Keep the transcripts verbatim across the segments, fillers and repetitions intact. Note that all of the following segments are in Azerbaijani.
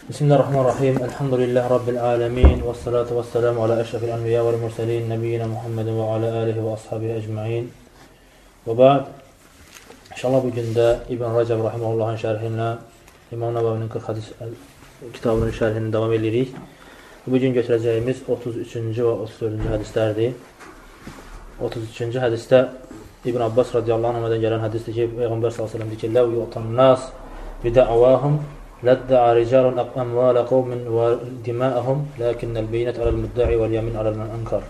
Bismillahirrahmanirrahim. Elhamdülillahi Rabbil alemin. Və salatu və selamu alə əşrafil anbiya və mursalin. Nəbiyyina Muhammedin və alə alihi və ashabihi ecma'in. Və bə'd. İnşallah bugün də İbn Rəcəb Rahiməhullahın şərhinlə İmam Nəvavinin qırx hədis kitabının şərhini davam edirik. Bugün götürəcəyimiz otuz üçüncü və otuz dördüncü hədislərdir. otuz üçüncü hədisdə İbn Abbas radiyallahu anhədən gələn hədisdir ki, Peyğəmbər sallallahu əleyhi və səlləm deyir ki, "Ləv yu'tan nas bida'awahum لَدَّعَ رِجَالٌ أَمْوَالَ قَوْمٍ وَدِمَاءَهُمْ لَكِنَّ الْبَيِّنَةَ عَلَى الْمُدَّعِ وَالْيَمِينَ عَلَى مَنْ أَنْكَرَ."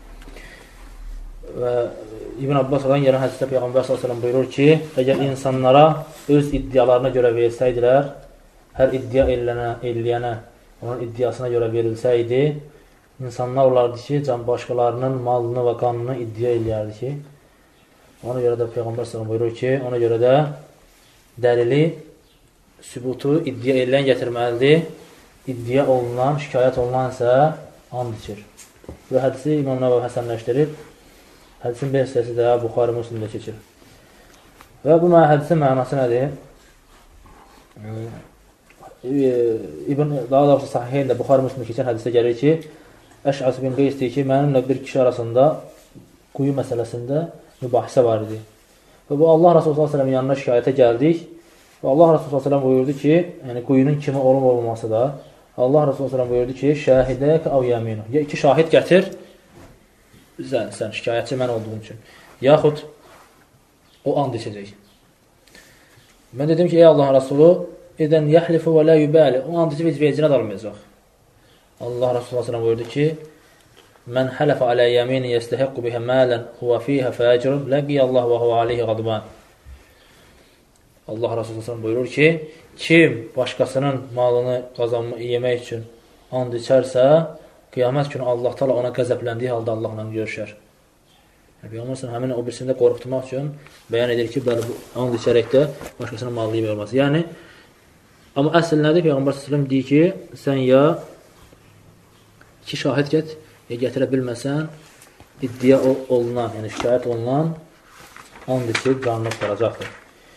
Və İbn Abbasdan gələn hədisdə Peyğəmbər sallallahu əleyhi və səlləm buyurur ki, əgər insanlara öz iddialarına görə versəydilər, hər iddia edilənə, ediləyənə onun iddiasına görə verilsəydi, insanlar olardı ki, can başqalarının malını və qanını iddia eləyərdi ki, ona görə də Peyğəmbər sallallahu əleyhi və səlləm buyurur ki, ona görə də dəlili sübutu iddia edilən gətirməlidir. İddia olunan, şikayət olunan isə and içir. Bu hədisi İmam Nəvavi həsənləşdirib. Hədisin bir hissəsi də Buxari Müslimdə keçir. Və bu hədisin mənası nədir? İbn daha doğrusu Sahihində Buxari Müslimdə keçən hədisdə gəlir ki, Əş'as bin Qeys deyir ki, mənimlə bir kişi arasında quyu məsələsində mübahisə var idi. Və bu Allah Rasulü sallallahu əleyhi və səlləm yanına şikayətə gəldik. Və Allah Rasulü sallallahu əleyhi və səlləm buyurdu ki, yəni quyunun kimi olub olmaması da, Allah Rasulü sallallahu əleyhi və səlləm buyurdu ki, şəhidək əv yəminu. Ya iki şahid gətir, sən, sən şikayətçi mən olduğum üçün. Yaxud o and içəcək. Mən dedim ki, ey Allah Rasulü, edən yəhlifu və lə yübəli. O and içib heç vecinə dalmayacaq. Allah Rasulü sallallahu əleyhi və səlləm buyurdu ki, mən hələfə alə yəmini yəstəhəqqu bihə mələn huvə fiyhə fəcrun ləqiyəllah və huvə aleyhi qadban. Allah Rasulü sallallahu buyurur ki, kim başqasının malını qazanma, yemək üçün and içərsə, qiyamət günü Allah Taala ona qəzəbləndiyi halda Allahla görüşər. Peyğəmbər həmin o birisini də qorxutmaq üçün bəyan edir ki, bəli, bu and içərək də başqasının malını yemək olmaz. Yəni, amma əsl nədir? Peyğəmbər sallallahu deyir ki, sən ya iki şahid get, ya gətirə bilməsən, iddia olunan, yəni şikayət olunan and içib canını tutaracaqdır.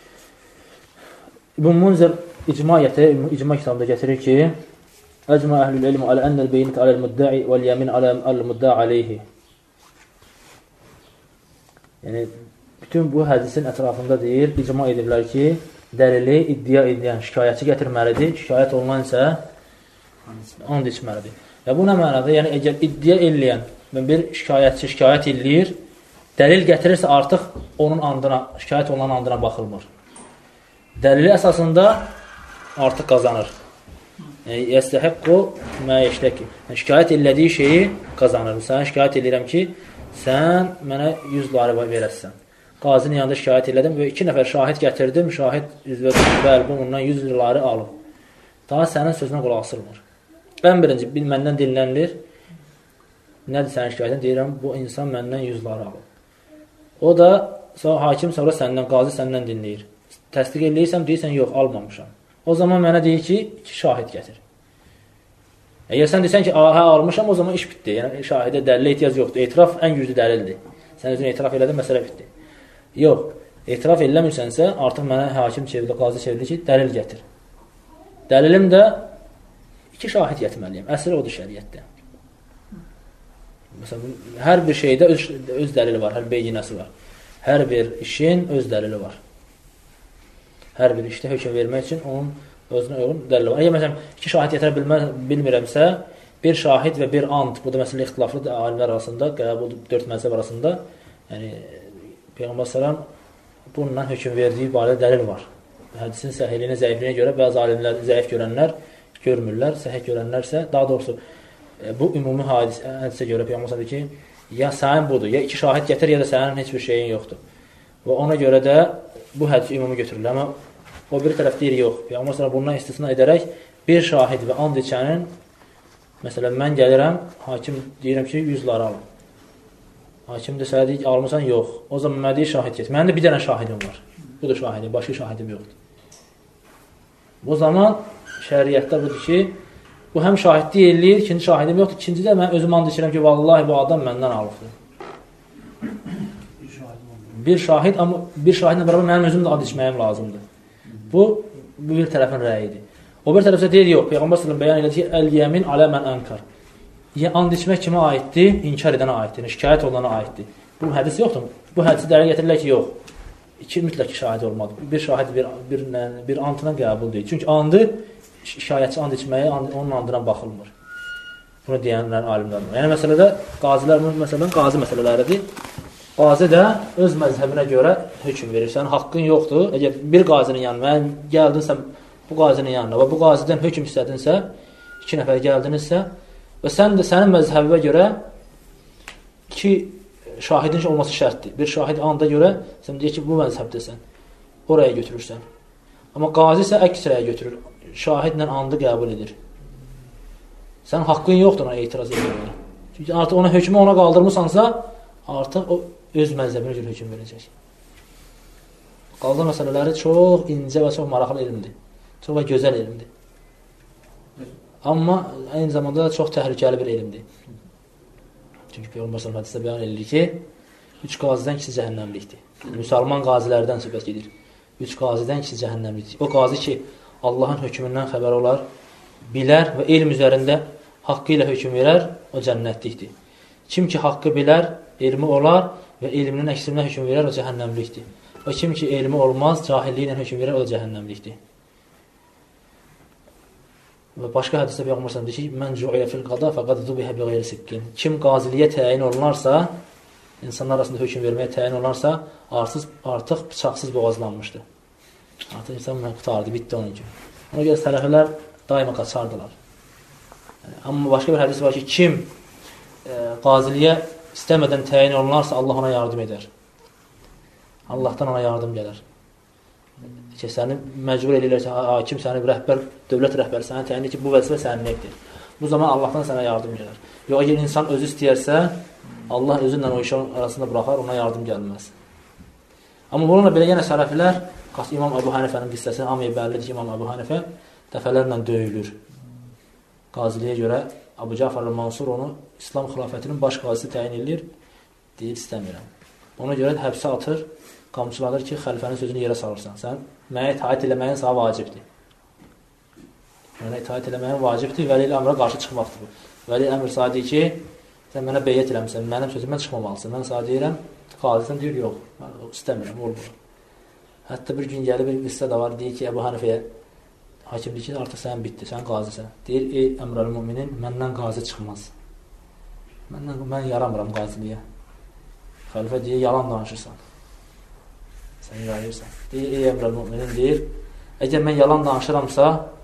İbn Munzir icma gətirir, icma kitabında gətirir ki, Əcma əhlül ilm alə ennəl beyinət aləl müddəi vəl yəmin aləl müddəi aleyhi. Yəni, bütün bu hədisin ətrafında deyir, icma edirlər ki, dəlili iddia edən şikayətçi gətirməlidir, şikayət olunan isə and içməlidir. Və bu nə mənada? Yəni, əgər iddia eləyən bir şikayətçi şikayət eləyir, dəlil gətirirsə artıq onun andına, şikayət olunan andına baxılmır. Dəlili əsasında artıq qazanır. Yəni, yəstəhəqqu məişləki. Yəni, şikayət elədiyi şeyi qazanır. Sənə şikayət edirəm ki, sən mənə yüz lari verəsən. Qazinin yanında şikayət elədim və iki nəfər şahid gətirdim. Şahid üzvə bəli, bundan yüz lari alıb. Daha sənin sözünə qulaq asılmır. Ən birinci, məndən dinlənilir. Nədir sənin şikayətin? Deyirəm, bu insan məndən yüz lari alıb. O da, hakim sonra səndən, qazi səndən dinləyir. Təsdiq eləyirsəm, deyirsən, yox, almamışam. O zaman mənə deyir ki, iki şahid gətir. Əgər sən deyirsən ki, hə, almışam, o zaman iş bitdi. Yəni, şahidə dəlilə ehtiyac yoxdur. Etiraf ən güclü dəlildir. Sən özünü etiraf elədin, məsələ bitdi. Yox, etiraf eləmirsənsə, artıq mənə hakim çevrilir, qazi çevrilir ki, dəlil gətir. Dəlilim də iki şahid gətirməliyim. Əsr odur şəriətdə. Məsələn, hər bir şeydə öz, öz dəlili var, hər beyinəsi var. Hər bir işin öz dəlili var. Hər bir işdə hökm vermək üçün onun özünə uyğun dəlili var. Əgər məsələn, iki şahid gətirə bilmirəmsə, bir şahid və bir and, bu da məsələn, ixtilaflıdır alimlər arasında, qəbul dörd məzhəb arasında, yəni, Peyğəmbər sələm bununla hökm verdiyi barədə dəlil var. Hədisin səhiyliyinə, zəifliyinə görə bəzi alimlər, zəif görənlər görmürlər, səhih görənlərsə, daha doğrusu, bu ümumi hədisə görə Peyğəmbər sələm deyir ki, ya sənin budur, ya iki şahid gətir, ya da sənin heç bir şeyin yoxdur. Və ona görə də bu hədisi ümumi götürülür. Amma o bir tərəf deyir, yox. Peyğəmbər sallallahu bundan istisna edərək bir şahid və and içənin, məsələn, mən gəlirəm, hakim deyirəm ki, yüz lar alın. Hakim də sənə deyir ki, almısan, yox. O zaman mənə deyir, şahid get. Mənim də bir dənə şahidim var. Bu da şahidim, başqa şahidim yoxdur. Bu zaman şəriətdə budur ki, bu həm şahidlik eləyir, ikinci şahidim yoxdur. İkinci də mən özüm and içirəm ki, vallahi bu adam məndən alıbdır. Bir şahid, amma bir şahidlə bərabər mənim özüm də ad içməyim lazımdır. Bu, bu bir tərəfin rəyidir. O bir tərəfdə deyir, yox, Peyğəmbər sallallahu əleyhi və səlləm bəyan elədi ki, əl-yəmin alə mən ənkar. Yəni, and içmək kimə aiddir? İnkar edənə aiddir, şikayət olana aiddir. Bu hədis yoxdur. Bu hədisi dəlil gətirirlər ki, yox. İki mütləq şahid olmadı. Bir şahid bir, bir, bir antına qəbul deyil. Çünki andı, şikayətçi and içməyə onun andına baxılmır. Bunu deyənlər alimlər var. Yəni, məsələdə, qazilər, məsələn, qazi məsələləridir. Qazi də öz məzhəbinə görə hökm verir. Sənin haqqın yoxdur. Əgər bir qazinin yanına, mən gəldinsə bu qazinin yanına və bu qazidən hökm istədinsə, iki nəfər gəldinizsə və sən də sənin məzhəbinə görə iki şahidin olması şərtdir. Bir şahid anda görə sən deyir ki, bu məzhəbdəsən. Oraya götürürsən. Amma qazi isə əksrəyə götürür. Şahidlə andı qəbul edir. Sənin haqqın yoxdur ona etiraz edir. Çünki artıq ona hökmü ona qaldırmısansa, artıq o öz məzhəbinə görə hökm verəcək. Qaldı məsələləri çox incə və çox maraqlı elmdir. Çox və gözəl elmdir. Amma eyni zamanda da çox təhlükəli bir elmdir. Çünki Peyğəmbər sallallahu əleyhi və səlləm hədisdə bəyan edilir ki, üç qazidən ikisi cəhənnəmlikdir. Müsəlman qazilərdən söhbət gedir. Üç qazidən ikisi cəhənnəmlikdir. O qazi ki, Allahın hökmündən xəbər olar, bilər və elm üzərində haqqı ilə hökm verər, o cənnətlikdir. Kim ki, haqqı bilər, elmi olar və elminin əksindən hökm verər, o cəhənnəmlikdir. O kim ki, elmi olmaz, cahilliyi ilə hökm verər, o cəhənnəmlikdir. Və başqa hədisdə Peyğəmbər sallallahu əleyhi və səlləm deyir ki, "Mən cu'iya fil qada faqad zubiha bighayri sikkin." Kim qaziliyə təyin olunarsa, insanlar arasında hökm verməyə təyin olunarsa, artıq artıq bıçaqsız boğazlanmışdı. Artıq insan qurtardı, bitdi onun kimi. Ona görə sələflər daima qaçardılar. Yəni, amma başqa bir hədis var ki, kim e, qaziliyə istəmədən təyin olunarsa, Allah ona yardım edər. Allahdan ona yardım gələr. Ki, səni məcbur edirlər ki, hakim səni rəhbər, dövlət rəhbəri səni təyin edir ki, bu vəzifə səninlikdir. Bu zaman Allahdan sənə yardım gələr. Yox, əgər insan özü istəyərsə, Allah özünlə o işin arasında buraxar, ona yardım gəlməz. Amma bununla belə yenə sələflər, İmam Əbu Hənifənin qissəsi hamıya bəllidir ki, İmam Əbu Hənifə dəfələrlə döyülür. Qaziliyə görə Əbu Cəfər el-Mansur onu İslam xilafətinin baş qazisi təyin edir, deyir, istəmirəm. Ona görə həbsə atır, qamçıladır ki, xəlifənin sözünü yerə salırsan. Sən mənə itaət eləməyin sənə vacibdir. Mənə itaət eləməyin vacibdir, vəli əmrə qarşı çıxmaqdır bu. Vəli əmr sənə deyir ki, sən mənə beyyət eləmişsən, mənim sözümdən çıxmamalısın. Mən sənə deyirəm, qazisən deyir, yox, mən istəmirəm, olmur. Hətta bir gün gəlib bir qıssa da var, deyir ki, Əbu Hənifəyə hakim deyir ki, artıq sən bitdi, sən qazisən. Deyir, ey əmrəl-müminin, məndən qazi çıxmaz. Məndən, mən yaramıram qaziliyə. Xəlifə deyir, yalan danışırsan. Sən yayırsan. Deyir, ey əmrəl-müminin, deyir, əgər mən yalan danışıramsa,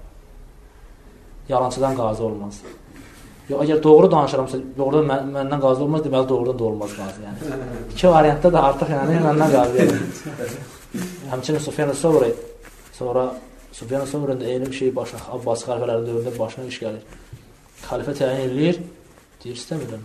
yalancıdan qazi olmaz. Yox, əgər doğru danışıramsa, doğrudan mən, məndən qazi olmaz, deməli doğrudan da olmaz qazi. Yəni. İki variantda da artıq yəni, məndən qazi olmaz. Həmçinin Sufyan Əsəvri, sonra Sufyan Əsəvrinin də eyni bir şey başına, Abbas xəlifələrin dövründə başına iş gəlir. Xəlifə təyin edilir, deyir, istəmirəm.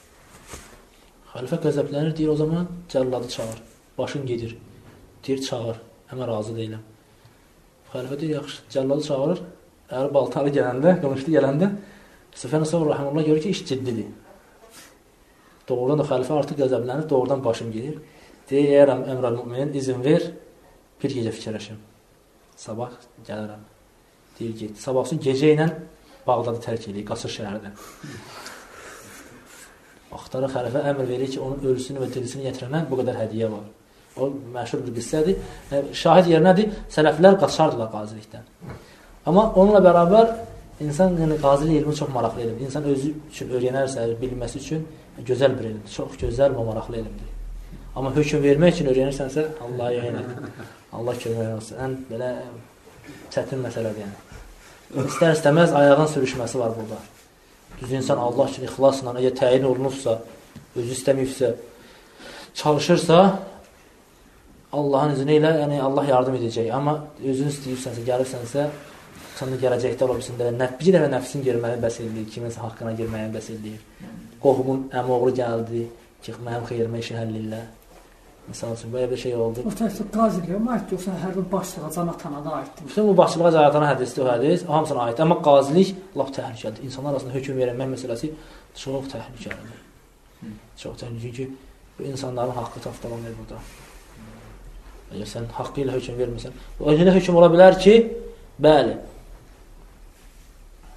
Xəlifə qəzəblənir, deyir, o zaman cəlladı çağır, başın gedir, deyir, çağır, həmə razı deyiləm. Xəlifə deyir, yaxşı, cəlladı çağırır, əgər baltalı gələndə, qılınclı gələndə, Sufyan Əsəvri rəhməlullah görür ki, iş ciddidir. Doğrudan da xəlifə artıq qəzəblənir, doğrudan başım gedir. Deyir, əgər əmrəl-müminin izin ver, bir gecə fikirləşim. Sabah gəlirəm. Deyir, get. Sabahsın gecə ilə Bağdadı tərk edir, Qasır şəhərdən. Axtarı xəlifə əmr verir ki, onun ölüsünü və dirisini gətirənə bu qədər hədiyyə var. O məşhur bir qıssədir. Şahid yerinədir, sələflər qaçardılar qazilikdən. Amma onunla bərabər insan yəni, qazilik elmi çox maraqlı elmdir. İnsan özü üçün öyrənərsə, bilməsi üçün gözəl bir elmdir. Çox gözəl və maraqlı elmdir. Amma hökm vermək üçün öyrənirsənsə, Allah yayın et. Allah kömək olsun. Ən belə çətin məsələdir yəni. İstər-istəməz ayağın sürüşməsi var burada. Düz insan Allah üçün ixlasla, əgər təyin olunursa, özü istəməyibsə, çalışırsa, Allahın izni ilə yəni, Allah yardım edəcək. Amma özün istəyirsənsə, gəlirsənsə, sən də gələcəkdə ola bilsin. Bir dəfə nəfsin girməyi bəs edir, kiminsə haqqına girməyi bəs edir. Qohumun əmi oğlu gəldi, ki, mənim xeyrimə işi həll ilə. Məsəl üçün, böyle bir şey oldu. O təhsil qaziliyə mi aiddir, yoxsa hər bir başlığa, cəmatana da aiddir? Bütün bu başlığa, cəmatana hədisdir o hədis, hamısına aiddir. Amma qazilik laf təhlükəlidir. İnsanlar arasında hökm vermək məsələsi çox təhlükəlidir. Çox təhlükəlidir. Çünki bu insanların haqqı tapdalanır burada. Əgər sən haqqı ilə hökm vermirsən, o ilə hökm ola bilər ki, bəli,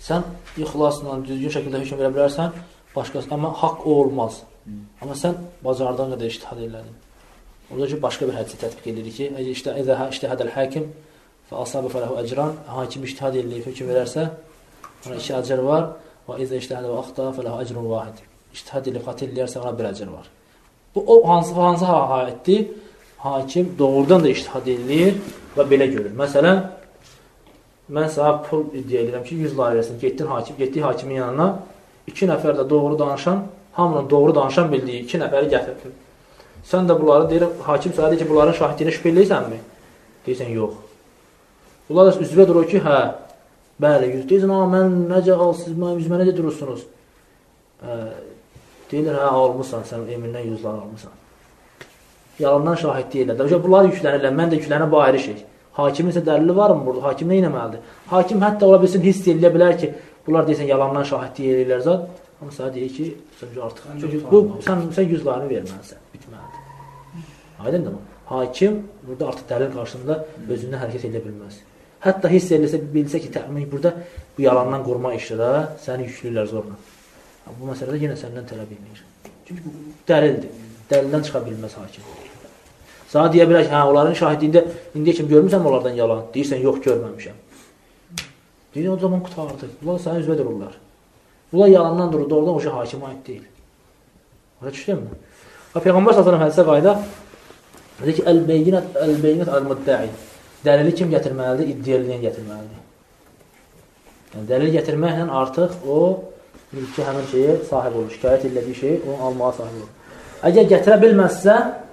sən ixlasla düzgün şəkildə hökm verə bilərsən, başqası, amma haqq o olmaz. Hmm. Amma sən bacardığın qədər ictihad elədin. Orada ki, başqa bir hədisi tətbiq edilir ki, əgər ictihadəl hakim və asabə fələhu əcran, hakim ictihad eləyib hökm verərsə, ona iki əcr var və izə ictihadə və axta fələhu əcrun vahid. İctihad eləyib xatə eləyərsə, ona bir əcr var. Bu, o hansı, hansı ayətdir? Hakim doğrudan da ictihad eləyir və belə görür. Məsələn, mən sənə pul iddia edirəm ki, yüz lairəsini getdin hakim, getdik hakimin yanına, iki nəfər də doğru danışan, hamının doğru danışan bildiyi iki nəfəri gətirdin. Sən də bunları deyir, hakim sənə deyir ki, bunların şahidliyinə şübhə eləyirsənmi? Deyirsən, yox. Bunlar da üzvə durur ki, hə, bəli, yüz. Deyirsən, amma mən necə alsınız, mən yüzmə necə durursunuz? Ə, deyirlər, hə, almışsan, sən eminlə yüzlər almışsan. Yalandan şahidliyi elə. Bunlar yüklənirlər, mən də yüklənə bu ayrı şey. Hakimin isə dəlili var mı burada? Hakim nə eləməlidir? Hakim hətta ola bilsin, hiss eləyə bilər ki, bunlar deyirsən, yalandan şahidliyi eləyirlər zat. Amma sənə deyir ki, artıq. Çünki bu, sən, sən yüzlərini verməlisən, bitməlidir. Aydın mı? Hakim burada artıq dəlil qarşısında özündən hərəkət edə bilməz. Hətta hiss eləsə, bilsə ki, təmin burada bu yalandan qurma işdə səni yüklürlər zorla. Bu məsələdə yenə səndən tələb edir. Çünki bu dəlildir. Dəlildən çıxa bilməz hakim. Sana deyə bilər ki, hə, onların şahidliyində indiyə kimi görmüsən mi onlardan yalan? Deyirsən, yox, görməmişəm. Deyirsən, o zaman qutardı. Bunlar sənə üzvə dururlar. Bunlar yalandan durur, doğrudan o şey hakimə aid deyil. Orada düşdün mü? Peyğəmbər sallallahu əleyhi və səlləm hədisdə qayda dedi ki, əl-beyyinət əl-beyyinət əl-müddəi. Dəlili kim gətirməlidir? İddia eləyən gətirməlidir. Yəni, dəlil gətirməklə artıq o mülki həmin şeyə sahib olur. Şikayət elədiyi şeyi onu almağa sahib olur. Əgər gətirə bilməzsə,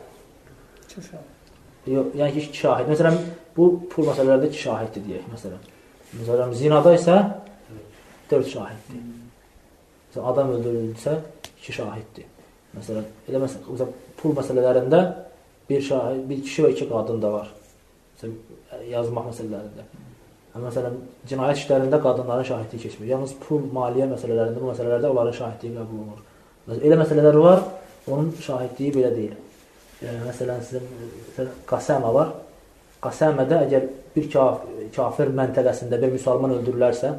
yox, yəni ki, iki şahid. Məsələn, bu pul məsələlərdə iki şahiddir deyək. Məsələn, məsələn zinada isə dörd şahiddir. Məsələn, adam öldürüldüsə, iki şahiddir. Məsələn, elə məsələn, pul məsələlərində bir şahid, bir kişi və iki qadın da var. Məsələn, yazmaq məsələlərində. Məsələn, cinayət işlərində qadınların şahidliyi keçmir. Yalnız pul, maliyyə məsələlərində, bu məsələlərdə onların şahidliyi qəbul olunur. Elə məsələlər var, onun şahidliyi belə deyil. Yəni, məsələn, sizin qasəmə var. Qasəmədə əgər bir kaf kafir məntəqəsində bir müsəlman öldürülərsə,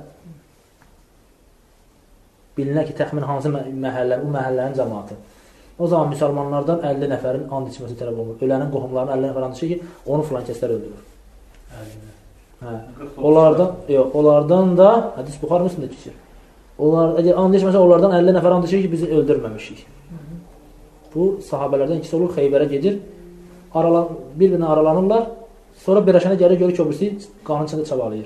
bilinər ki, təxmin hansı məhəllə, bu məhəllənin cəmaatı. O zaman müsəlmanlardan əlli nəfərin and içməsi tələb olunur. Ölənin qohumlarının əlli nəfər and içir ki, onu filan kəslər öldürür. Hə. Onlardan, yox, onlardan da hədis Buxari Müslimdə keçir. Onlar əgər and içməsə, onlardan əlli nəfər and içir ki, bizi öldürməmişik. Bu sahabələrdən ikisi olur, Xeybərə gedir, aralan, bir-birinə aralanırlar, sonra birəşənə gəlir, görür ki, o birisi qanın içində çabalayır.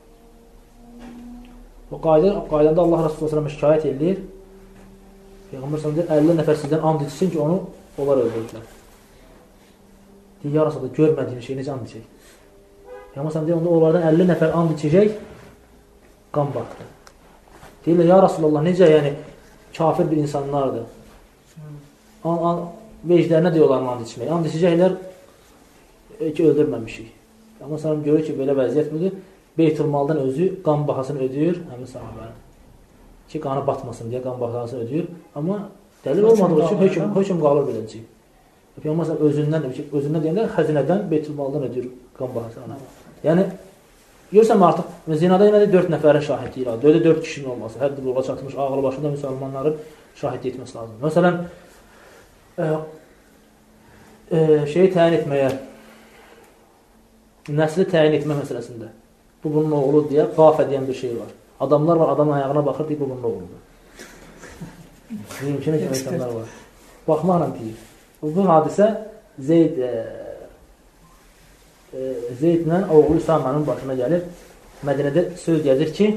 O qayda, qaydanda Allah Rasulullah sallallahu əleyhi və səlləm şikayət edir. Peyğəmbər sallallahu əleyhi və səlləm əlli nəfər sizdən and içsin ki, onu onlar öldürdülər. Deyir, ya Rasulullah, görmədiyim şey necə and içək? Peyğəmbər sallallahu əleyhi və səlləm onlardan əlli nəfər and içəcək, qan baxdı. Deyirlər, ya Rasulullah, necə, yəni, kafir bir insanlardır. Vecdərinə deyiyorlar and içmək. And içəcəklər ki, öldürməmişik. Amma sana görür ki, belə vəziyyət budur. Beytülmaldan özü qan bahasını ödəyir, həmin sahabənin. Ki, qanı batmasın deyə qan bahasını ödəyir. Amma dəlil olmadığı üçün hökm, hökm qalır beləcək. Peyğəmbər özündən, özündən deyəndə xəzinədən Beytülmaldan ödəyir qan bahasını. Yəni, görürsən artıq, zinada yenə də dörd nəfərin şahidliyi var. Dördə dörd kişinin olması, həddi buluğa çatmış, ağlı başında müsəlmanların şahidliyi etməsi lazım. Məsələn, e, e, şeyi təyin etməyə, nəsli təyin etmə məsələsində. Bu bunun oğlu deyə qaf edən bir şey var. Adamlar var, adamın ayağına baxır deyir, bu bunun oğludur. Mümkünə kimi insanlar var. Baxmaqla deyir. Bu hadisə Zeyd e, e, Zeydlə oğlu Üsamənin başına gəlir. Mədinədə söz gəlir ki,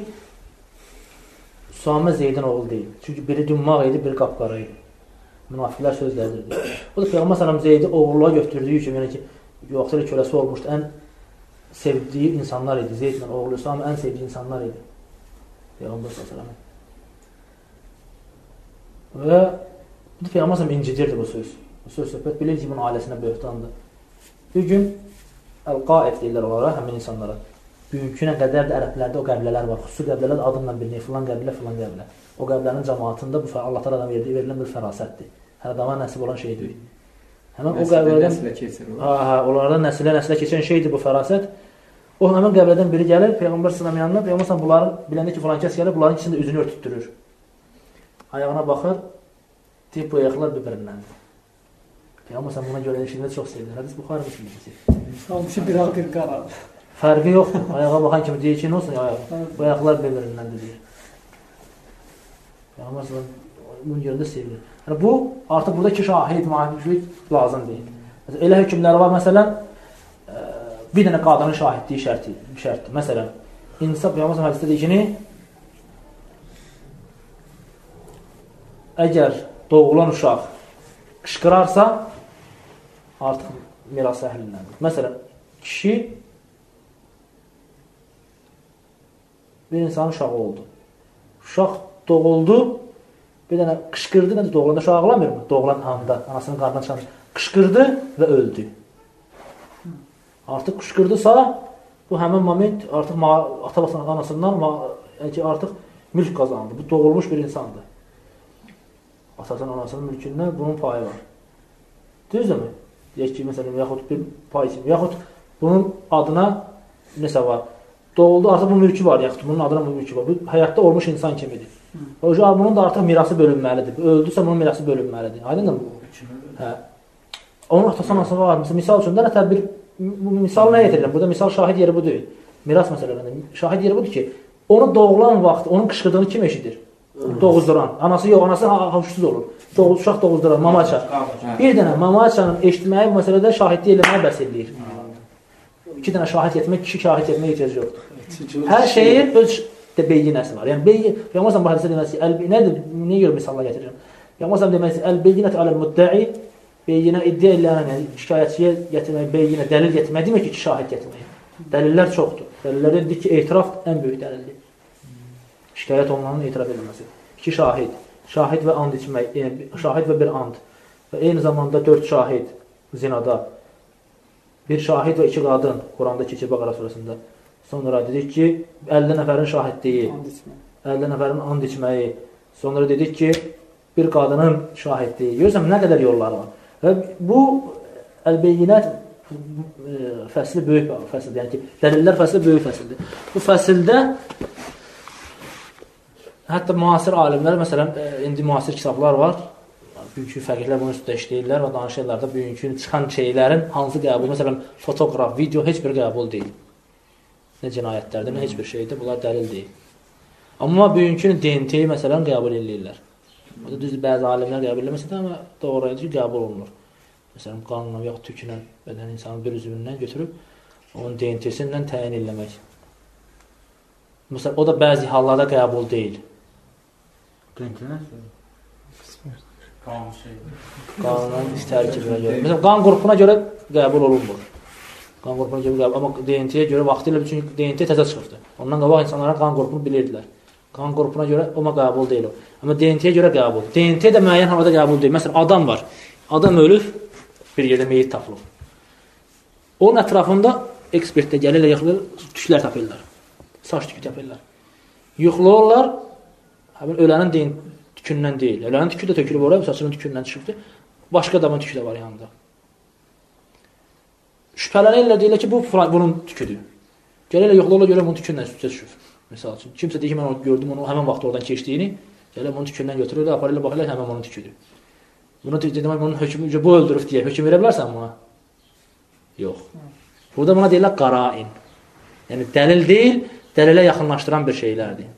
Üsamə Zeydin oğlu deyil. Çünki biri dümmaq idi, biri qapqara idi. Münafiqlər söz gəlirdi. O da Peyğəmbər sallallahu əleyhi və səlləm Zeydi oğurluğa götürdüyü üçün, yəni ki, yoxsa köləsi olmuşdu, ən sevdiyi insanlar idi. Zeydlə oğlu Üsamə ən sevdiyi insanlar idi. Peyğəmbər sallallahu əleyhi və səlləm. Və bu Peyğəmbər sallallahu incidirdi bu söz. Bu söz söhbət bilir ki, bunun ailəsinə böhtandır. Bir gün Əl-Qaif deyirlər onlara, həmin insanlara. Bugünə qədər də ərəblərdə o qəbilələr var. Xüsusi qəbilələr adımla bilinir, filan qəbilə, filan qəbilə. O qəbilənin cəmaatında bu Allah təala adama verilən bir fərasətdir. Hər adama nəsib olan şeydir. Həmin o qəbilədən nəslə keçir. Ha, ha, onlardan nəslə nəslə keçən şeydir bu fərasət. O həmin qəbirdən biri gəlir, Peyğəmbər sallallahu əleyhi və səlləm yanına, Peyğəmbər sallallahu bunları biləndə ki, filan kəs gəlir, bunların ikisini də üzünü örtütdürür. Ayağına baxır, deyib bu ayaqlar bir-birindəndir. Peyğəmbər sallallahu buna görə eşitməyi çox sevirlər. Hədis Buxari Müslimdir. Halbuki bir ağ bir qara. Fərqi yoxdur. Ayağa baxan kimi deyir ki, nə olsun ayağı? Bu ayaqlar bir-birindəndir deyir. Peyğəmbər sallallahu bunun görə də sevilir. Yəni bu artıq burada iki şahid, mühafizlik lazım deyil. Elə hökmləri var, məsələn, bir dənə qadının şahidliyi şərti, şərtdir. Məsələn, İnsaf Peyğəmbər hədisdə deyir ki, əgər doğulan uşaq qışqırarsa, artıq miras əhlindəndir. Məsələn, kişi bir insanın uşağı oldu. Uşaq doğuldu, bir dənə qışqırdı, necə doğulanda uşaq ağlamır mı? Doğulan anda, anasının qarnından çıxan qışqırdı və öldü. Artıq qışqırdısa, bu həmin moment artıq ata-basının anasından yəni artıq mülk qazandı. Bu doğulmuş bir insandır. Atasının anasının mülkündən bunun payı var. Düzdürmü? Deyək ki, məsələn, yaxud bir pay kimi, yaxud bunun adına nəsə var. Doğuldu, artıq bu mülkü var, yaxud bunun adına bu mülkü var. Bu həyatda olmuş insan kimidir. O bunun da artıq mirası bölünməlidir. Öldüsə bunun mirası bölünməlidir. Aydındır mı? Hə. Onun atası anası var. Misal üçün də nə tədbir, bu misal nə yetirirəm? Burada misal şahid yeri bu deyil. Miras məsələlərində. Şahid yeri budur ki, onu doğulan vaxt, onun qışqırdığını kim eşidir? Doğuzduran. Anası yox, anası havuşsuz olur. Doğuz, uşaq doğuzduran, mamaça. Bir dənə mamaçanın eşitməyi bu məsələdə şahidlik eləməyə bəs edir. İki dənə şahid etmək, kişi şahid etməyə ehtiyac yoxdur. Hər şeyin öz beyinəsi var. Yəni beyin, Peyğəmbər bu hədisdə deməsi, nədir? Niyə görə misallar gətirirəm? Peyğəmbər deməsi, əl-beyinət aləl-muddəi, beyinə iddia eləyən, yəni şikayətçiyə gətirmək, beyinə dəlil gətirmək demək ki, iki şahid gətirmək. Dəlillər çoxdur. Dəlillərdə dedik ki, etiraf ən böyük dəlildir. Şikayət olunanın etiraf edilməsi. İki şahid, şahid və and içmək, yəni şahid və bir and. Və eyni zamanda dörd şahid zinada, bir şahid və iki qadın Quranda keçir Bəqərə surəsində. Sonra dedik ki, əlli nəfərin şahidliyi, əlli nəfərin and içməyi. Sonra dedik ki, bir qadının şahidliyi. Görürsən, nə qədər yolları var. Və bu əl-beyinət fəsli böyük fəsildir. Yəni ki, dəlillər fəsli böyük fəsildir. Bu fəsildə hətta müasir alimlər, məsələn, indi müasir kitablar var. Bugünkü fəqihlər bunun üstündə işləyirlər və danışırlar da bugünkü çıxan şeylərin hansı qəbul, məsələn, fotoqraf, video heç bir qəbul deyil. Nə cinayətlərdə, nə heç bir şeydə bunlar dəlil deyil. Amma bugünkü D N T-yi məsələn qəbul edirlər. O da düz bəzi alimlər qəbul eləməsə də, amma doğrayıcı qəbul olunur. Məsələn, qanla yaxud tüklə bədən insanın bir üzvündən götürüb onun D N T-sindən təyin eləmək. Məsələn, o da bəzi hallarda qəbul deyil. D N T nəsə? Qanun şey. Qanunun tərkibinə görə. Məsələn, qan qrupuna görə qəbul olunmur. Qan qrupuna görə qəbul, amma D N T-yə görə vaxtilə, çünki D N T təzə çıxırdı. Ondan qabaq insanlara qan qrupunu bilirdilər. Qan qrupuna görə ona qəbul deyil o. Amma D N T-yə görə qəbul. D N T də müəyyən halda qəbul deyil. Məsələn, adam var. Adam ölüb, bir yerdə meyit tapılıb. Onun ətrafında ekspertlər gəlirlər, yıxılır, tüklər tapırlar. Saç tükü tapırlar. Yıxılırlar, həmin ölənin D N T tükündən deyil. Ölənin tükü də tökülüb oraya, saçının tükündən çıxıbdı. Başqa adamın tükü də var yanında. Şübhələnirlər, deyirlər ki, bu bunun tüküdür. Gəlirlər, yoxlarlar görə bunun tükündən üstə düşür. Məsəl üçün, kimsə deyir ki, mən onu gördüm, onu həmin vaxt oradan keçdiyini, gəlirlər, bunun tükündən götürürlər, aparırlar, baxırlar, həmin onun tüküdür. Bunu dedim, bunun hökmü, bu öldürüb deyə hökm verə bilərsən buna? Yox. Burada buna deyirlər qarain. Yəni, dəlil deyil, dəlilə yaxınlaşdıran bir şeylərdir.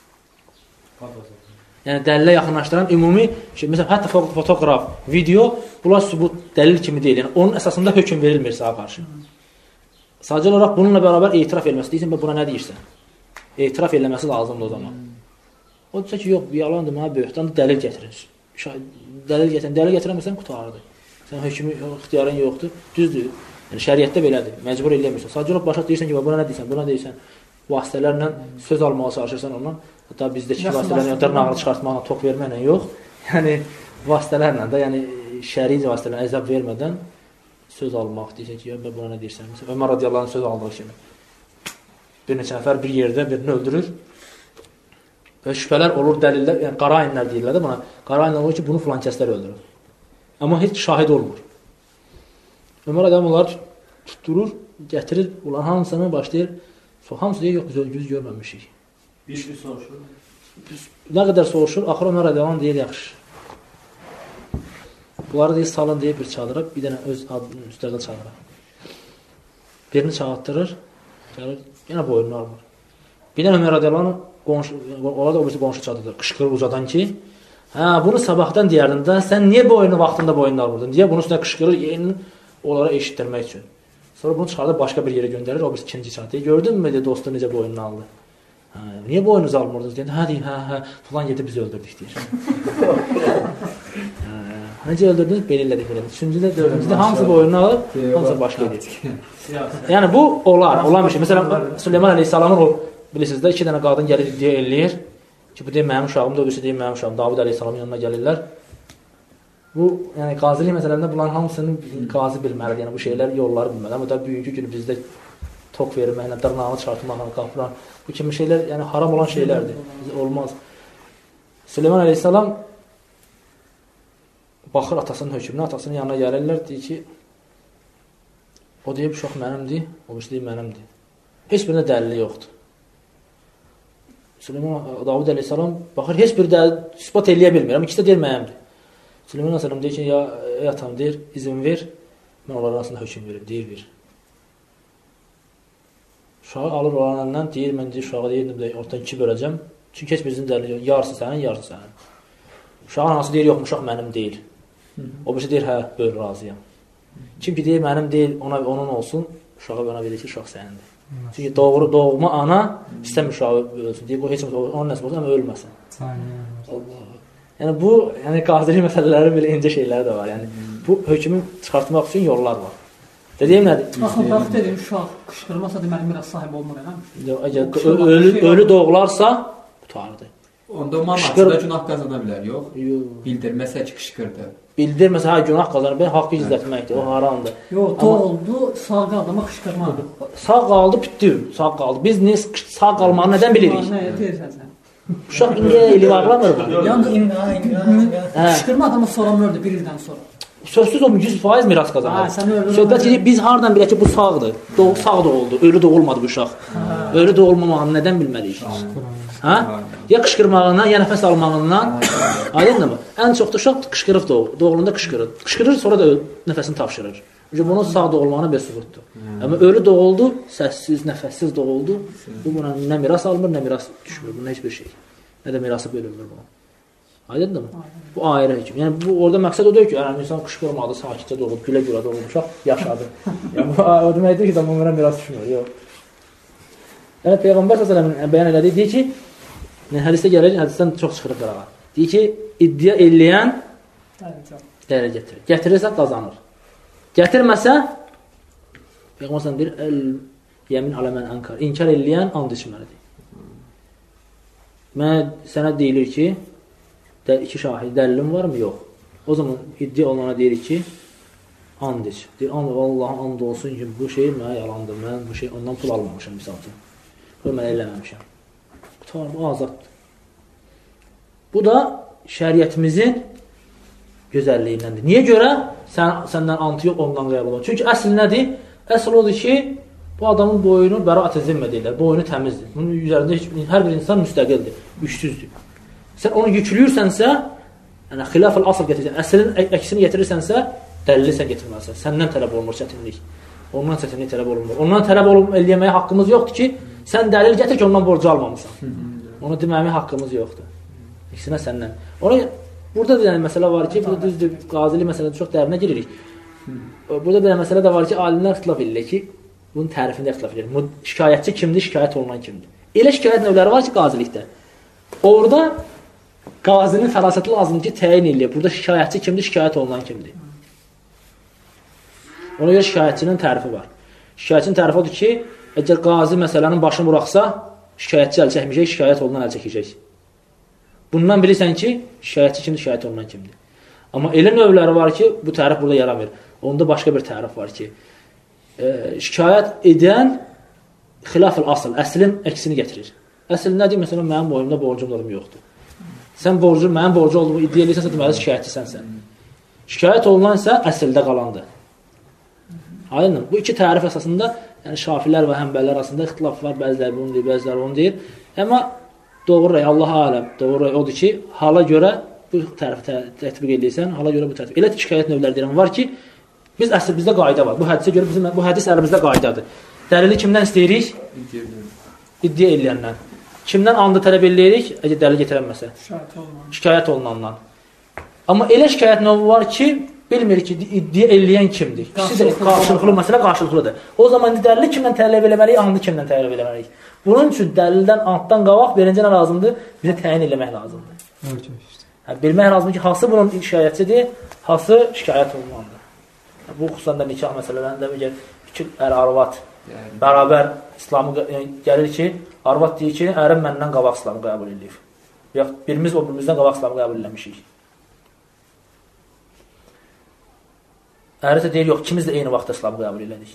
Yəni, dəlilə yaxınlaşdıran ümumi, şey, məsələn, hətta fotoqraf, video, bunlar sübut, dəlil kimi deyil. Yəni, onun əsasında hökm verilmir sağa qarşı. Sadəcə olaraq bununla bərabər etiraf eləməsi deyirsən, buna nə deyirsən? Etiraf eləməsi lazımdır o zaman. O deyirsə ki, yox, yalandır, mənə böyükdən dəlil gətirir. Dəlil gətirin, dəlil gətirəməsən, qutardır. Sən hökmü, ixtiyarın yoxdur, düzdür. Yəni, şəriətdə belədir, məcbur eləmirsən. Sadəcə olaraq başa deyirsən ki, buna nə deyirsən, buna deyirsən. Vasitələrlə söz almağa çalışırsan ondan. Hətta bizdəki vasitələrlə, dırnağını çıxartmaqla, tox verməklə yox. Yəni, vasitələrlə də, yəni, şəri vasitələrlə əzab vermədən söz almaq deyirsən ki, mən buna nə deyirsən. Məsələn, Ömər radiyallahu anh söz aldığı kimi. Bir neçə nəfər bir yerdə birini öldürür və şübhələr olur, dəlillər, yəni qarainlər deyirlər də buna. Qarainlər olur ki, bunu filan kəslər öldürür. Amma heç şahid olmur. Ömər radiyallahu anh onları tutturur, gətirir, ulan hamısını başlayır. Hamısı deyir, yox, biz yüz görməmişik. Bir-bir soruşur. Nə qədər soruşur, axır ona radiyalan deyir, yaxşı. Bunları deyir, salın deyir, bir çadıra, bir dənə öz adını müstəqil çadıra. Birini çağıtdırır, gəlir, yenə boynunu almır. Bir dənə Ömər radiyalanı, olar da o birisi qonşu çadıdır, qışqırır ucadan ki, hə, bunu sabahdan deyərdin də, sən niyə boynunu vaxtında boynunu almırdın? Niyə bunun üstünə qışqırır, yerini onlara eşitdirmək üçün. Sonra bunu çıxardır, başqa bir yerə göndərir, o birisi ikinci çadıdır. Gördünmü, deyir, dostu necə boynunu aldı? Hə, niyə boynunuzu almırdınız? Deyir, hə, deyir, hə, hə, falan yedi bizi öldürdük, deyir. Necə öldürdünüz? Belə elədik, belə. Üçüncüdə, dördüncüdə hamısı boynunu alıb, hamısı başqa edir. Yəni, bu olar, olan bir şey. Məsələn, Süleyman Əleyhisselamın o, bilirsiniz də, iki dənə qadın gəlir, iddia eləyir ki, bu deyir, mənim uşağımdır, öbürsü deyir, mənim uşağım. David Əleyhisselamın yanına gəlirlər. Bu, yəni, qazilik məsələndə bunların hamısını qazi bilməlidir. Yəni, bu şeylər, yolları bilməlidir. Amma da bugünkü günü bizdə tok verməklə, dırnağını çıxartmaqla, qapılan, bu kimi şeylər, yəni, haram olan şeylərdir. Olmaz. Süleyman Əleyhisselam baxır atasının hökmünə, atasının yanına gəlirlər, deyir ki, o deyib, uşaq mənimdir, o birisi deyib, mənimdir. Heç birində dəlili yoxdur. Süleyman, David Əleyhisselam baxır, heç bir dəlil ispat eləyə bilmir, amma ikisi də deyir, mənimdir. Süleyman Əleyhisselam deyir ki, ya, ey atam, deyir, izin ver, mən onların arasında hökm verim, deyir, ver. Uşağı alır olanından, deyir, mən deyir, uşağı deyir, ortadan iki böləcəm, çünki heç birisinin dəlili yox, yarısı sənin, yarısı sənin. Uşağın anası deyir, yox, uşaq mənim deyil. O birisi deyir, hə, böl, razıyam. Kim ki deyir, mənim deyil, ona onun olsun, uşağı ona verir ki, uşaq sənindir. Çünki doğru, doğma ana istəmir uşağı ölsün. Deyir, bu heç onun nəsib olsun, amma ölməsin. Allah. Yəni, bu, yəni, qazilik məsələləri belə incə şeyləri də var. Yəni, bu hökmü çıxartmaq üçün yollar var. Dediyim nədir? Baxın, bax dedim, uşaq qışqırmasa deməli, miras sahibi olmur, eləmi? Ölü doğularsa, bu tarixdir. Onda mamacıda günah qazana bilər, yox? Bildirməsə ki, qışqırdı. Bildirməsə, hə, günah qazanır, ben haqqı izlətməkdir, o haramdır. Yox, doğuldu, sağ qaldı, amma qışqırmadı. Sağ qaldı, bitdi, sağ qaldı. Biz niyə sağ qalmanı nədən bilirik? Nə deyirsən sən? Uşaq indi eli bağlamır mı? Yəni, qışqırmadı, amma sonra öldü, bir ildən sonra. Sözsüz o yüz faiz miras qazanır. Söhbət edir, biz hardan bilək ki, bu sağdır, sağ doğuldu, ölü doğulmadı bu uşaq. Ölü doğulmamağını nədən bilməliyik? Hə? Ya qışqırmağından, ya nəfəs almağından. Aydındır mı? Ən çox da uşaq qışqırıb doğur. Doğulunda qışqırır. Qışqırır, sonra da nəfəsini tapşırır. Çünki bunun sağ doğulmağına bir sübutdur. Amma ölü doğuldu, səssiz, nəfəssiz doğuldu. Bu buna nə miras almır, nə miras düşmür. Bunun heç bir şey. Nə də mirası bölünmür buna. Aydındır mı? Bu ayrı hökm. Yəni bu orada məqsəd o deyil ki, yəni insan qışqırmadı, sakitcə doğub, gülə-gülə doğulmuşaq, yaşadı. Yəni bu o deməkdir ki, tamam ona miras düşmür. Yox. Yəni Peyğəmbər sallallahu əleyhi və səlləm bəyan elədi, deyir ki, hədisdə gəlir, hədisdən çox çıxırıq qırağa. Deyir ki, iddia eləyən dərə gətirir. Gətirirsə qazanır. Gətirməsə Peyğəmbər sallallahu deyir, el-yemin alə mən ənkar. İnkar eləyən and içməlidir. Mənə sənə deyilir ki, iki şahid dəlilin varmı? Yox. O zaman iddia olana deyirik ki, and iç. Deyir, Allah'ın and olsun ki, bu şey mənə yalandır. Mən bu şey ondan pul almamışam, misal üçün. Bu mən eləməmişəm. Tamam, bu azaddır. Bu da şəriətimizin gözəlliyindəndir. Niyə görə? Sən, səndən antı yox, ondan qəbul olun. Çünki əsl nədir? Əsl odur ki, bu adamın boyunu bəraət zimə deyirlər. Boyunu təmizdir. Bunun üzərində heç, hər bir insan müstəqildir, gücsüzdür. Sən onu yüklüyürsənsə, yəni xilaf-ül asl gətirirsən, əslin əksini getirirsənsə, dəlili sən getirməlisən. Səndən tələb olunur çətinlik. Ondan çətinlik tələb olunur. Ondan tələb olunur, eləyəməyə haqqımız yoxdur ki, sən dəlil gətir ki, ondan borcu almamısan. Onu deməyə haqqımız yoxdur. İksinə səndən. Ona burada da yəni məsələ var ki, burada düzdür, qazilik məsələdə çox dərinə giririk. Burada da məsələ də var ki, alimlər ixtilaf edirlər ki, bunun tərifində ixtilaf edirlər. Şikayətçi kimdir, şikayət olunan kimdir? Elə şikayət növləri var ki, qazilikdə. Orada qazinin fərasəti lazımdır ki, təyin eləyir. Burada şikayətçi kimdir, şikayət olunan kimdir? Ona görə şikayətçinin tərifi var. Şikayətçinin tərifi odur ki, əgər qazi məsələnin başını buraxsa, şikayətçi əl çəkməyəcək, şikayət olunan əl çəkəcək. Bundan bilirsən ki, şikayətçi kimdir, şikayət olunan kimdir. Amma elə növləri var ki, bu tərif burada yaramır. Onda başqa bir tərif var ki, e, şikayət edən xilaf-ül asl, əslin əksini gətirir. Əsl nədir? Məsələn, mənim boyumda borcumlarım yoxdur. Sən borcu, mənim borcu olduğumu iddia edirsənsə, deməli şikayətçisənsən. Şikayət olunan isə əsldə qalandır. Aydındır. Bu iki tərif əsasında yəni şafilər və həmbəlilər arasında ixtilaf var. Bəziləri bunu deyir, bəziləri onu deyir. Amma doğru rəy, Allah aləm, doğru rəy odur ki, hala görə bu tərifi tətbiq edirsən, hala görə bu tərif. Elə şikayət növləri deyirəm var ki, biz əsl bizdə qayda var. Bu hədisə görə bizim bu hədis əlimizdə qaydadır. Dəlili kimdən istəyirik? İddia ediləndən. Kimdən andı tələb edirik? Əgər dəlil gətirənməsə. Şikayət olunandan. Amma elə şikayət növü var ki, bilmir ki, iddia eləyən kimdir. İkisi də qarşılıqlı, məsələ qarşılıqlıdır. O zaman dəlili kimdən tələb eləməliyik, andı kimdən tələb eləməliyik. Bunun üçün dəlildən, antdan qabaq birinci nə lazımdır? Bizə təyin eləmək lazımdır. Yəni, bilmək lazımdır ki, hansı bunun şikayətçidir, hansı şikayət olunandır. Yəni, bu xüsusunda nikah məsələlərində əgər iki ər-arvad bərabər İslamı yəni, gəlir ki, arvad deyir ki, ərim məndən qabaq İslamı qəbul edir. Yox, birimiz o birimizdən qabaq İslamı qəbul eləmişik. Əri də deyir, yox, ikimiz də eyni vaxtda İslamı qəbul elədik.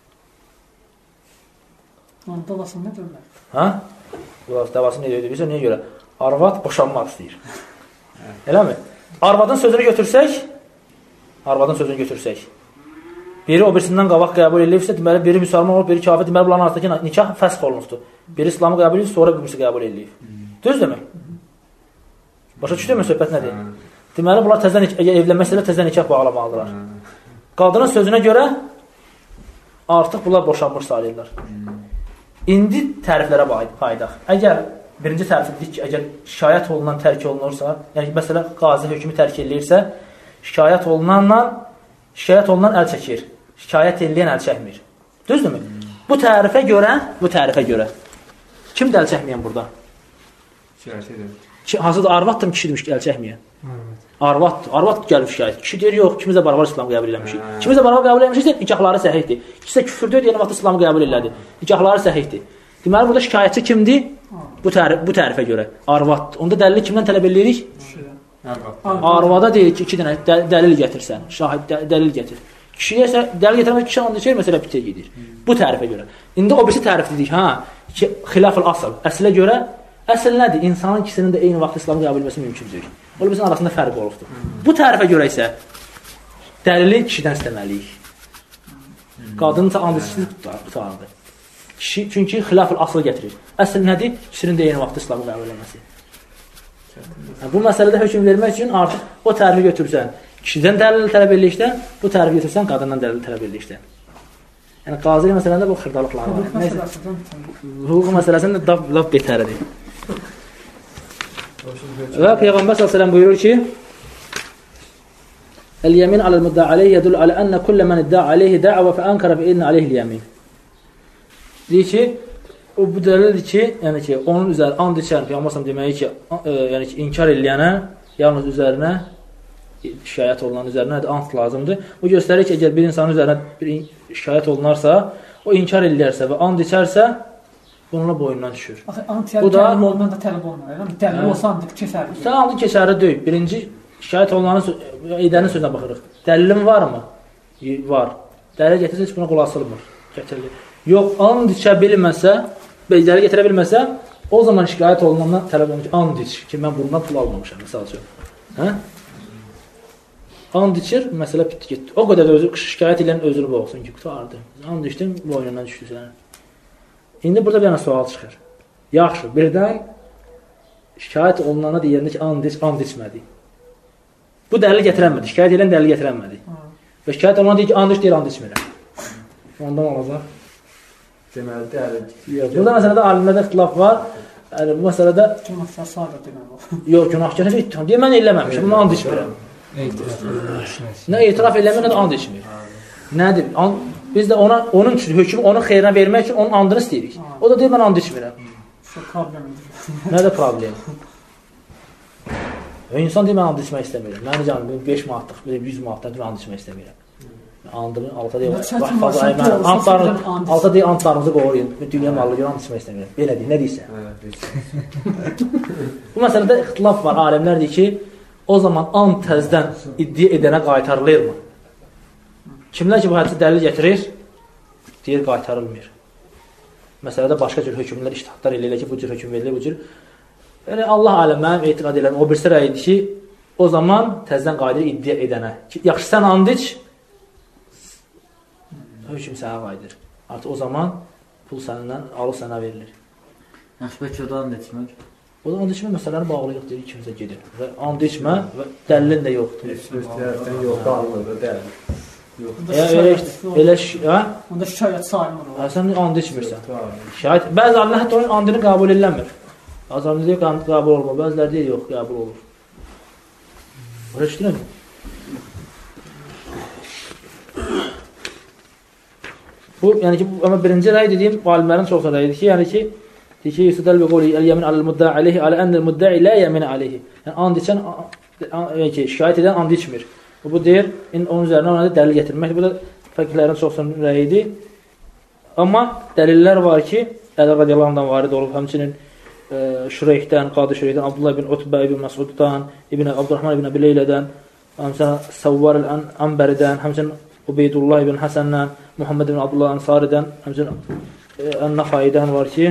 Onun davasını nə görmək? Hə? Davasını nə deyir? Bizə niyə görə? Arvad boşanmaq istəyir. Eləmi? Arvadın sözünü götürsək, arvadın sözünü götürsək, biri o birisindən qabaq qəbul edilirsə, deməli, biri müsəlman olur, biri kafir, deməli, bunların arasındakı nikah fəsx olunubdur. Biri İslamı qəbul edir, sonra birisi qəbul edilir. Düz demək? Başa düşdürmü söhbət nədir? Deməli, bunlar təzən, əgər evlənməsələr təzən nikah bağlamalıdırlar. Qadının sözünə görə artıq bunlar boşanmış sayılırlar. İndi təriflərə baydaq. Əgər birinci tərif dedik ki, əgər şikayət olunan tərk olunursa, yəni məsələ qazi hökmü tərk eləyirsə, şikayət olunanla şikayət olunan əl çəkir. Şikayət eləyən əl çəkmir. Düzdürmü? Bu tərifə görə, bu tərifə görə kim də əl çəkməyən burada? Hansıdır? Arvaddır mı, kişidir əl çəkməyən? Arvaddır. Arvad gəlib şikayət. Kişi deyir, yox, ikimiz də barabar İslamı qəbul eləmişik. İkimiz də barabar qəbul eləmişiksə, nikahları səhihdir. İkisi də küfürdür, yeni vaxt İslamı qəbul elədi. Nikahları səhihdir. Deməli, burada şikayətçi kimdir? Bu, tərif, bu tərifə görə. Arvaddır. Onda dəlili kimdən tələb edirik? Arvada deyir ki, iki dənə dəlil gətirsən. Şahid dəlil gətir. Kişiyə isə dəlil gətirmək kişi andı çəkir, məsələ bitə gedir. Bu tərifə görə. İndi o birisi tərif dedik, hə, ki, xilafül asl. Əslə görə, əsl nədir? İnsanın ikisinin də eyni vaxt İslamı qəbul etməsi mümkündür. O birisinin arasında fərq olubdur. Bu tərifə görə isə dəlili kişidən istəməliyik. Qadının isə and içkisi tutardı. Kişi, çünki xilafül asl gətirir. Əsl nədir? Kişinin də eyni vaxt İslamı qəbul etməsi. Yəni, bu məsələdə hökm vermək üçün artıq o tərifi götürsən, kişidən dəlil tələb edilişdən, bu tərifi götürsən, qadından dəlil tələb edilişdən. Yəni, qazi məsələndə bu xırdalıqlar var. Hüquq məsələsində laf betəridir. Və Peyğəmbər sallallahu əleyhi və səlləm buyurur ki: "El-yemin alel-mudda aleyhi yedul ala anna kull man idda aleyhi da'wa fa ankara fa inna aleyhi el-yemin." Deyir ki, o bu dəlildir ki, yəni ki, onun üzəri and içən Peyğəmbər sallallahu deməyi ki, e, yəni ki, inkar eləyənə yalnız üzərinə şikayət olunan üzərinə and lazımdır. Bu göstərir ki, əgər bir insanın üzərinə bir şikayət olunarsa, o inkar eləyərsə və and içərsə, bununla boyundan düşür. Bu da ondan da tələb olmur, elə mi? Dəlil olsa andı keçərli. Sən andı keçərli deyil. Birinci şikayət olunanın edənin sözünə baxırıq. Dəlilin varmı? Var. Dəlil gətirsə heç buna qulaq asılmır. Gətirilir. Yox, and içə bilməsə, dəlil gətirə bilməsə, o zaman şikayət olunandan tələb olunur ki, and iç ki, mən bundan pul almamışam, məsəl üçün. Hə? And içir, məsələ bitdi, getdi. O qədər də özü, şikayət edən özünü boğsun ki, qutardı. And içdin, boynundan düşdü sənin. İndi burada bir dənə sual çıxır. Yaxşı, birdən şikayət olunana deyəndə ki, and iç, and içmədi. Bu dəlil gətirənmədi, şikayət edən dəlil gətirənmədi. Və şikayət olunana deyir ki, and iç, deyir, and içmirəm. Ondan olacaq. Deməli, dəlil. Burada məsələdə alimlərdə ixtilaf var. Yəni, bu məsələdə... Günahkar sadə demək o. Yox, günahkar necə ittiham? Deyir, mən eləməmişim, bunu and içmirəm. Nə etiraf eləmir, nə də and içmir. Nədir? Biz də ona, onun üçün, hökmü onun xeyrinə vermək üçün onun andını istəyirik. O da deyir, mən and içmirəm. Nə də problem? İnsan deyir, mən and içmək istəmirəm. Mənim canım, beş manatlıq, yüz manatlıq deyir, and içmək istəmirəm. Andını, alta deyir, alta deyir, antlarımızı qoruyun. Dünya mallı görə and içmək istəmirəm. Belə deyir, nə deyirsə. Bu məsələdə ixtilaf var. Alimlər deyir ki, o zaman and təzdən iddia edənə qaytarılırmı? Kimlər ki, bu hədisi dəlil gətirir, deyir, qaytarılmır. Məsələdə başqa cür hökümlər, iştihadlar eləyirlər ki, bu cür höküm verilir, bu cür. Yəni, Allah aləm, mənim etiqad edirəm, o birisi rəyidir ki, o zaman təzdən qaydır iddia edənə. Yaxşı, sən and iç, hökm sənə qayıdır. Artıq o zaman pul səndən alıb sənə verilir. Yaxşı, bəlkə o da and içmək. O da and içmə məsələni bağlayıq deyir, kimsə gedir. Və and içmə və dəlilin də yoxdur. Ekspertlərdən yox, qalmır, dəlil. Yox. Elə elə hə? Onda şikayət sayılmır o. Hə, sən and içmirsən. Şikayət bəzi alimlər hətta onun andını qəbul edilmir. Azarlı deyir ki, and qəbul olmur. Bəziləri deyir, yox, qəbul olur. Başa düşdünüz? Bu, yəni ki, amma birinci rəy dediyim alimlərin çoxsa rəyidir ki, yəni ki, deyir ki, yusudəl və qoli əl-yəmin aləl-mudda'i aleyhi alə ənəl mudda'i lə yəmin aleyhi. Yəni, and içən, yəni ki, şikayət edən and içmir. Bu deyir, onun üzərinə ona da dəlil getirmək. Bu da fəqihlərin çoxsa rəyidir. Amma dəlillər var ki, Əli radiyallahu anhdan varid olub, həmçinin e, Şüreyhdən, Qadı Şüreyhdən, Abdullah ibn Utbə ibn Məsuddan, ibn Abdurrahman ibn Bileylədən, həmçinin Savvar el-Anbəridən, həmçinin Ubeydullah ibn Həsəndən, Muhammed ibn Abdullah Ansaridən, həmçinin Ən-Nəxaidən var ki,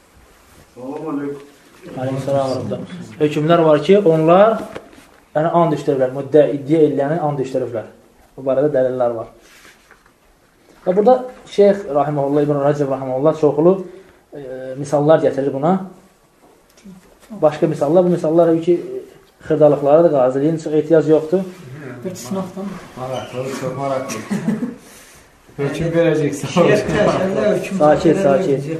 Aleyhisselam hökümlər var ki, onlar yəni and işdiriblər, müddəə iddia ediləni and işdiriblər. Bu barədə dəlillər var. Və burada Şeyx Rahiməhullah, İbn Rəcəb Rahiməhullah çoxlu e, misallar gətirir buna. Başqa misallar, bu misallar ki, xırdalıqlara da qaziliyin, çox ehtiyac yoxdur. Bir sınaqdan mı? Maraqlı, çox maraqlı. Höküm verəcəksən. Sakit, sakit.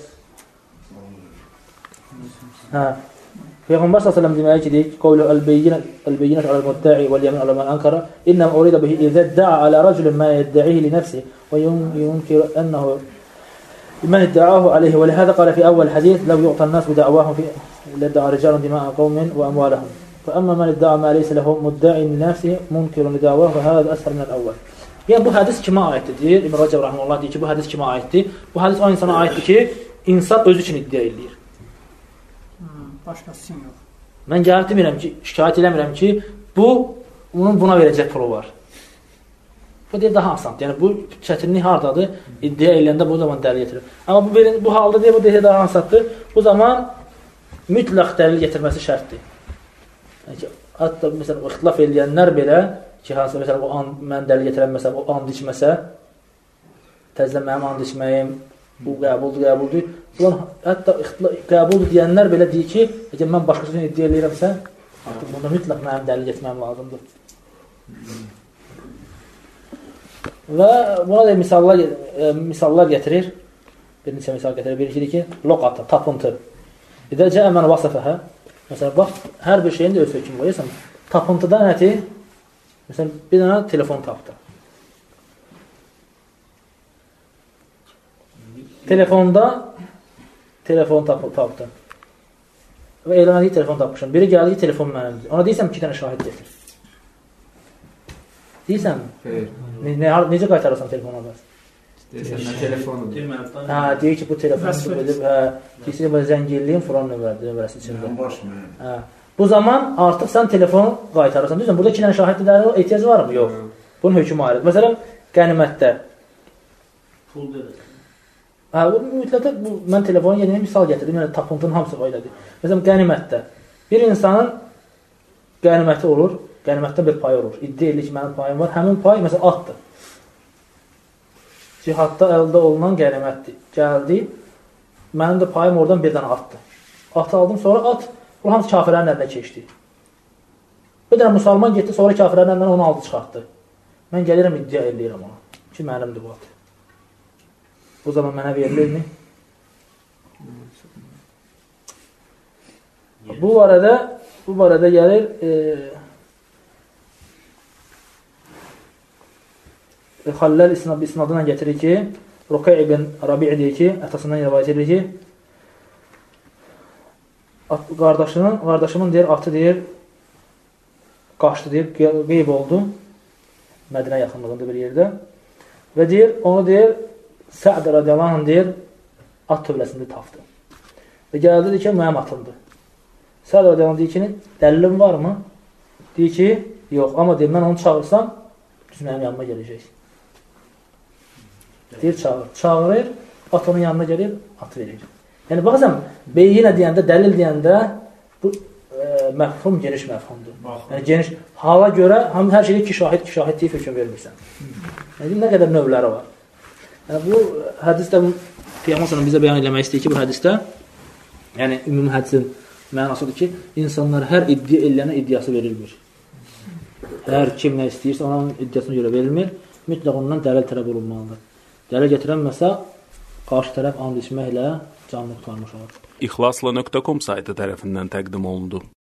Hə. Peyğəmbər sallallahu əleyhi və səlləm deməyə ki, deyir, qawlu el-beyyinə el-beyyinə aləl-mudda'i vəl-yemin alə men ankara, innəmə urida bihi izə da'a alə rəculin mə yəddə'ihi li nəfsi və yunkiru ənəhu من ادعاه عليه ولهذا قال في أول حديث لو يعطى الناس بدعواهم في لادعى رجال دماء قوم وأموالهم فأما من ادعى ما ليس له مدعي لنفسه منكر لدعواه فهذا أسهل من الأول. Yəni bu hədis kimə aiddir? Deyir İbn Rəcəb rahimehullah deyir ki, bu hədis kimə aiddir? Bu hədis o insana aiddir ki, insan özü üçün iddia edir. Hmm, başqası üçün yox. Mən gəlib demirəm ki, şikayət eləmirəm ki, bu onun buna verəcək pulu var. Bu deyir daha asandır. Yəni bu çətinlik hardadır? İddia eləndə bu zaman dəlil gətirir. Amma bu bu halda deyir bu deyir daha asandır. Bu zaman mütləq dəlil gətirməsi şərtdir. Yəni ki, hətta məsələn ixtilaf edənlər belə ki, hansı məsələn o an mən dəlil gətirəm məsələn o and içməsə, təzədən mənim and içməyim bu qəbuldur, qəbuldur. Ulan hətta ixtilaf qəbuldur deyənlər belə deyir ki, əgər mən başqasını iddia eləyirəmsə, artıq bunda mütləq mənim dəlil gətirməm lazımdır. Və buna da misallar e, misallar gətirir. Bir neçə misal gətirir. Birincisi ki, loqata, tapıntı. İdə cəə mən vasafəhə. Məsələn, bax, hər bir şeyin də öz hökmü var. Məsələn, tapıntıda nədir? Məsələn, bir dənə telefon tapdı. Telefonda telefon tapdı. Və elan edir, telefon tapmışam. Biri gəldi ki, telefon mənimdir. Ona deyirsən, iki dənə şahid gətir. Deyirsən mi? Ne, necə qaytarırsan telefonu bəs? Deyirsən, mən telefonudur. Hə, deyir ki, bu telefonu bilib, hə, deyirsən, mən zəngilliyin furan nömrədir, nömrəsi içində. Hə. Bu zaman artıq sən telefonu qaytarırsan. Deyirsən, burada iki dənə şahidlərə ehtiyac var mı? Yox. Bunun hökmü ayrıdır. Məsələn, qənimətdə. Pul verir. Hə, bu mütləqdə bu, mən telefonu yeni misal gətirdim, yəni tapıntının hamısı qaydadır. Məsələn, qənimətdə. Bir insanın qəniməti olur. Qənimətdən bir pay olur. İddia edilir ki, mənim payım var. Həmin pay, məsələn, atdır. Cihadda əldə olunan qənimətdir. Gəldi, mənim də payım oradan bir dənə atdır. Atı aldım, sonra at, bu hamısı kafirlərin əlinə keçdi. Bir dənə müsəlman getdi, sonra kafirlərin əlindən onu aldı, çıxartdı. Mən gəlirəm, iddia edirəm ona. Ki, mənimdir bu at. Bu zaman mənə verilir mi? Bu barədə, bu barədə gəlir, e, Xallal isnadına gətirir ki, Ruqay ibn Rabi' deyir ki, atasından rivayet edir ki, qardaşının, qardaşımın deyir, atı deyir, qaçdı deyir, qeyb oldu, Mədinə yaxınlığında bir yerdə və deyir, onu deyir, Sə'd radiyallahu anh deyir, at tövləsində tapdı. Və gəldi deyir ki, mənim atımdır. Sə'd radiyallahu anh deyir ki, dəlilin var mı? Deyir ki, yox, amma deyir, mən onu çağırsam, düz mənim yanıma gələcək. Deyir, çağır. Çağırır, at onun yanına gəlir, at verir. Yəni, baxırsan, beyinə deyəndə, dəlil deyəndə, bu e, məfhum geniş məfhumdur. Yəni, geniş, hala görə, hər şeydə iki şahid, iki şahid deyib hökm vermirsən. Yəni, nə qədər növləri var. Yəni, bu hədisdə Peyğəmbər sallallahu bizə bəyan etmək istəyir ki, bu hədisdə, yəni ümumi hədisin mənasıdır ki, insanlar hər iddia eləyənə iddiası verilmir. Hər kim nə istəyirsə, onun iddiasına görə verilmir. Mütləq ondan dəlil tələb olunmalıdır. Dəlil gətirənməsə, qarşı tərəf and içməklə canını qurtarmış olur. İxlasla nöqtə com saytı tərəfindən təqdim olundu.